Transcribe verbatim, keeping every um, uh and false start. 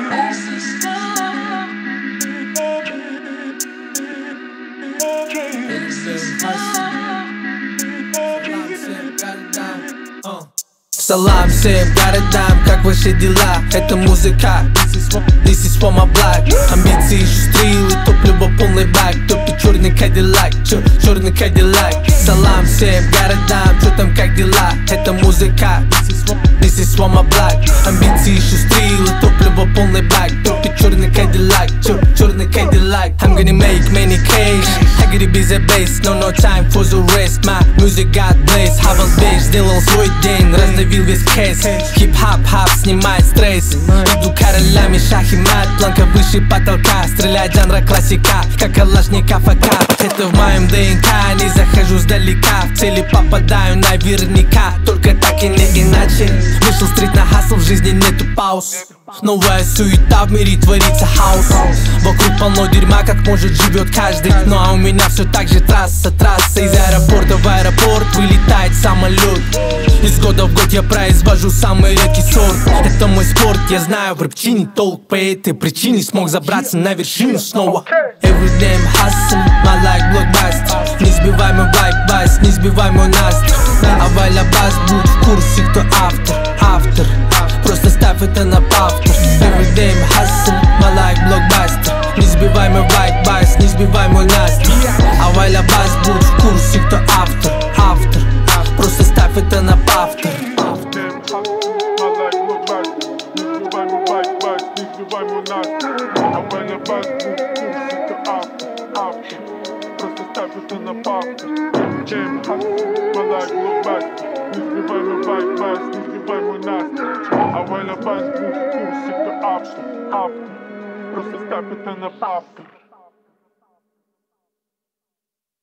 Салам всем городам, как ваши дела? Это музыка, this is for my block. Амбиции, стрелы, топливо полный бак. Топит черный кадиллак, чер, черный кадиллак. Салам всем городам, что там, как дела? Это музыка, this is for my block. Амбиции, стрелы, топливо полный бак. Топит черный кадиллак, чер, черный кадиллак. I'm gonna make many cash. I gotta be the best, no no time for the rest. My music God bless. Хавал бейдж, сделал свой день, раздавил весь кейс. Хип-хап, хап, снимает стресс. Иду королями, шах и мат. Планка выше потолка, стрелять жанра классика, как калашников АК. Это в моем ДНК, не захожу сдалека. В цели попадаю наверняка, только так и не иначе. Вышел стрит на хасл, в жизни нету пауз. Новая суета, в мире творится хаос. Вокруг полно дерьма, как может живет каждый. Ну а у меня все так же трасса, трасса. Из аэропорта в аэропорт вылетает самолет. Из года в год я произвожу самый редкий сорт. Это мой спорт, я знаю в рэпчине толк. По этой причине смог забраться на вершину снова. Every day I'm hustling, my like blockbuster. Не сбивай мой вайб, бас, не сбивай мой настр. А Валя бас, будь в курсе, кто автор, автор. Просто ставь это на повтор. Every day I'm hustling, my like blockbuster. Не сбивай мой вайб, бас, не сбивай мой настр. А Валя бас, будь в курсе, кто автор, автор. Просто ставь это на повтор. Просто ставь это на повтор. Джейм Хас, my like look back. Не сбивай мой вайб, бас, не сбивай мой настр. А Валя бас, будь в курсе, кто автор, автор. Просто ставь это на повтор.